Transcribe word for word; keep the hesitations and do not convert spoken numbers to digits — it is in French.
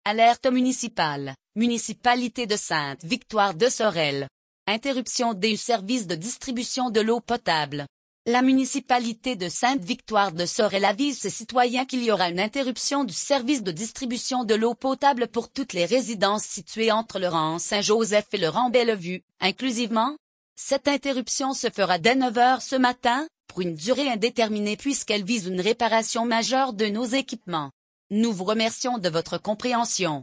Alerte municipale, municipalité de Sainte-Victoire de Sorel. Interruption des services de distribution de l'eau potable. La municipalité de Sainte-Victoire de Sorel avise ses citoyens qu'il y aura une interruption du service de distribution de l'eau potable pour toutes les résidences situées entre le rang Saint-Joseph et le rang Bellevue, inclusivement. Cette interruption se fera dès neuf heures ce matin, pour une durée indéterminée puisqu'elle vise une réparation majeure de nos équipements. Nous vous remercions de votre compréhension.